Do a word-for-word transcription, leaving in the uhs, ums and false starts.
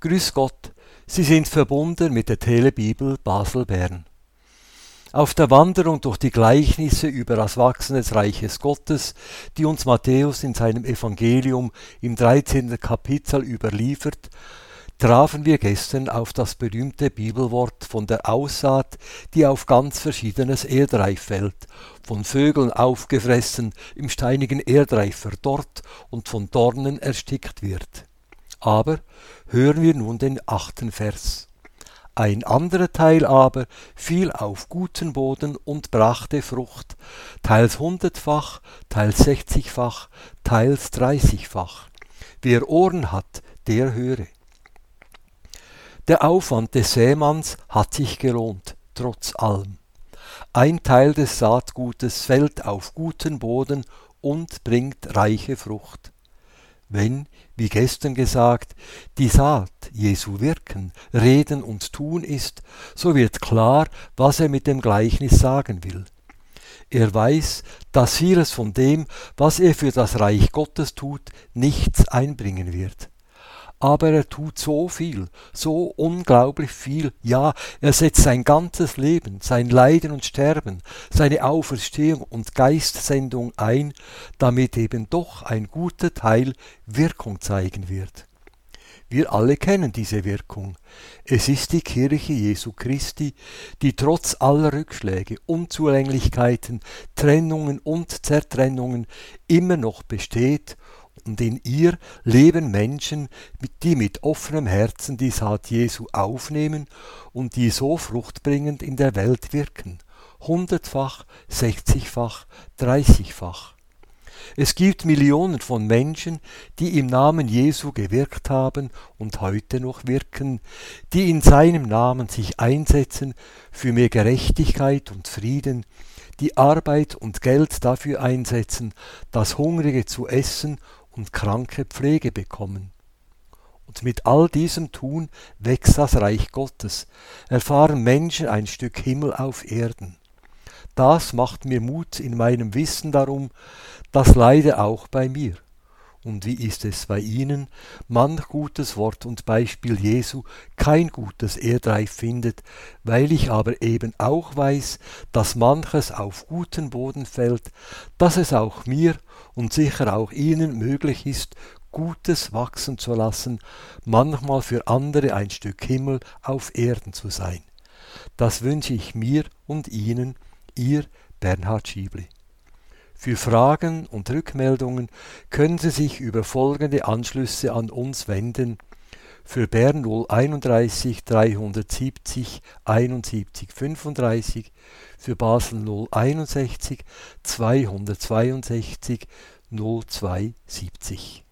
Grüß Gott, Sie sind verbunden mit der Telebibel Basel-Bern. Auf der Wanderung durch die Gleichnisse über das Wachsen des Reiches Gottes, die uns Matthäus in seinem Evangelium im dreizehnten Kapitel überliefert, trafen wir gestern auf das berühmte Bibelwort von der Aussaat, die auf ganz verschiedenes Erdreich fällt, von Vögeln aufgefressen, im steinigen Erdreich verdorrt und von Dornen erstickt wird. Aber hören wir nun den achten Vers. Ein anderer Teil aber fiel auf guten Boden und brachte Frucht, teils hundertfach, teils sechzigfach, teils dreißigfach. Wer Ohren hat, der höre. Der Aufwand des Sämanns hat sich gelohnt, trotz allem. Ein Teil des Saatgutes fällt auf guten Boden und bringt reiche Frucht. Wenn, wie gestern gesagt, die Saat Jesu Wirken, Reden und Tun ist, so wird klar, was er mit dem Gleichnis sagen will. Er weiß, dass vieles von dem, was er für das Reich Gottes tut, nichts einbringen wird. Aber er tut so viel, so unglaublich viel, ja, er setzt sein ganzes Leben, sein Leiden und Sterben, seine Auferstehung und Geistsendung ein, damit eben doch ein guter Teil Wirkung zeigen wird. Wir alle kennen diese Wirkung. Es ist die Kirche Jesu Christi, die trotz aller Rückschläge, Unzulänglichkeiten, Trennungen und Zertrennungen immer noch besteht, und in ihr leben Menschen, die mit offenem Herzen die Saat Jesu aufnehmen und die so fruchtbringend in der Welt wirken. Hundertfach, sechzigfach, dreißigfach. Es gibt Millionen von Menschen, die im Namen Jesu gewirkt haben und heute noch wirken, die in seinem Namen sich einsetzen für mehr Gerechtigkeit und Frieden, die Arbeit und Geld dafür einsetzen, dass Hungrige zu essen und Kranke Pflege bekommen. Und mit all diesem Tun wächst das Reich Gottes, erfahren Menschen ein Stück Himmel auf Erden. Das macht mir Mut in meinem Wissen darum, das leider auch bei mir. Und wie ist es bei Ihnen? Manch gutes Wort und Beispiel Jesu kein gutes Erdreich findet, weil ich aber eben auch weiß, dass manches auf guten Boden fällt, dass es auch mir und sicher auch Ihnen möglich ist, Gutes wachsen zu lassen, manchmal für andere ein Stück Himmel auf Erden zu sein. Das wünsche ich mir und Ihnen, Ihr Bernhard Schiebli. Für Fragen und Rückmeldungen können Sie sich über folgende Anschlüsse an uns wenden. Für Bern null einunddreißig dreihundertsiebzig einundsiebzig fünfunddreißig, für Basel null einundsechzig zweihundertzweiundsechzig null zwei siebzig.